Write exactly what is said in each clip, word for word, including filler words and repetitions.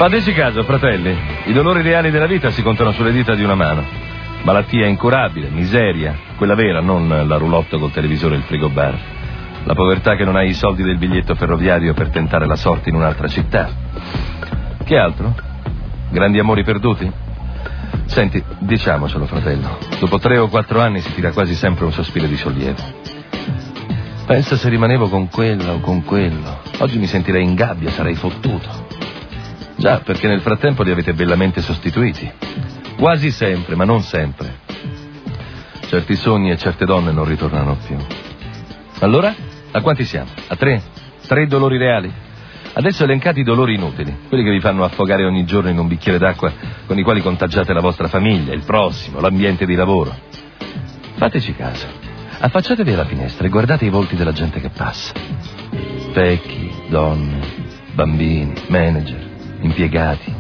Fateci caso, fratelli, i dolori reali della vita si contano sulle dita di una mano. Malattia incurabile, miseria, quella vera, non la roulotte col televisore e il frigobar. La povertà che non hai i soldi del biglietto ferroviario per tentare la sorte in un'altra città. Che altro? Grandi amori perduti? Senti, diciamocelo, fratello, dopo tre o quattro anni si tira quasi sempre un sospiro di sollievo. Pensa se rimanevo con quella o con quello. Oggi mi sentirei in gabbia, sarei fottuto. Già, perché nel frattempo li avete bellamente sostituiti. Quasi sempre, ma non sempre. Certi sogni e certe donne non ritornano più. Allora, a quanti siamo? A tre? Tre dolori reali? Adesso elencate i dolori inutili, quelli che vi fanno affogare ogni giorno in un bicchiere d'acqua, con i quali contagiate la vostra famiglia, il prossimo, l'ambiente di lavoro. Fateci caso. Affacciatevi alla finestra e guardate i volti della gente che passa. Vecchi, donne, bambini, manager, impiegati,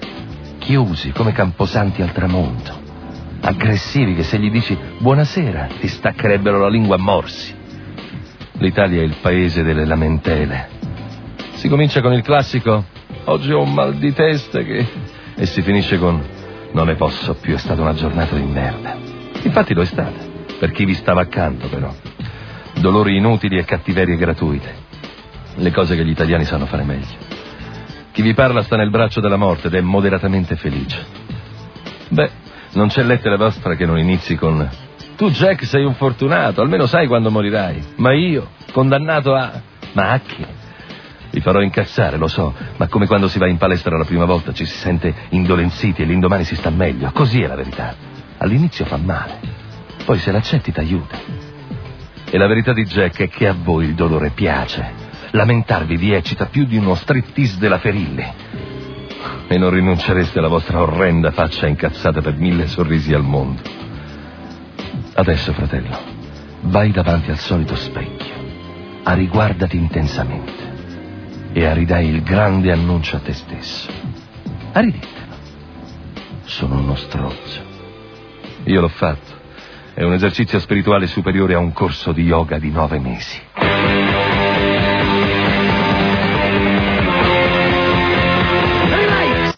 chiusi come camposanti al tramonto, aggressivi che se gli dici buonasera ti staccherebbero la lingua a morsi. L'Italia è il paese delle lamentele. Si comincia con il classico oggi ho un mal di testa che... e si finisce con non ne posso più, è stata una giornata di merda. Infatti lo è stata, per chi vi stava accanto però. Dolori inutili e cattiverie gratuite, le cose che gli italiani sanno fare meglio. Chi vi parla sta nel braccio della morte ed è moderatamente felice. Beh, non c'è lettera vostra che non inizi con tu Jack sei un fortunato, almeno sai quando morirai. Ma io, condannato a... ma a che? Vi farò incazzare, lo so, ma come quando si va in palestra la prima volta ci si sente indolenziti e l'indomani si sta meglio. Così è la verità. All'inizio fa male, poi se l'accetti t'aiuta. E la verità di Jack è che a voi il dolore piace. Lamentarvi vi eccita più di uno striptease della Ferilli. E non rinuncereste alla vostra orrenda faccia incazzata per mille sorrisi al mondo. Adesso, fratello, vai davanti al solito specchio, ariguardati intensamente e aridai il grande annuncio a te stesso. Ariditelo. Sono uno stronzo. Io l'ho fatto. È un esercizio spirituale superiore a un corso di yoga di nove mesi.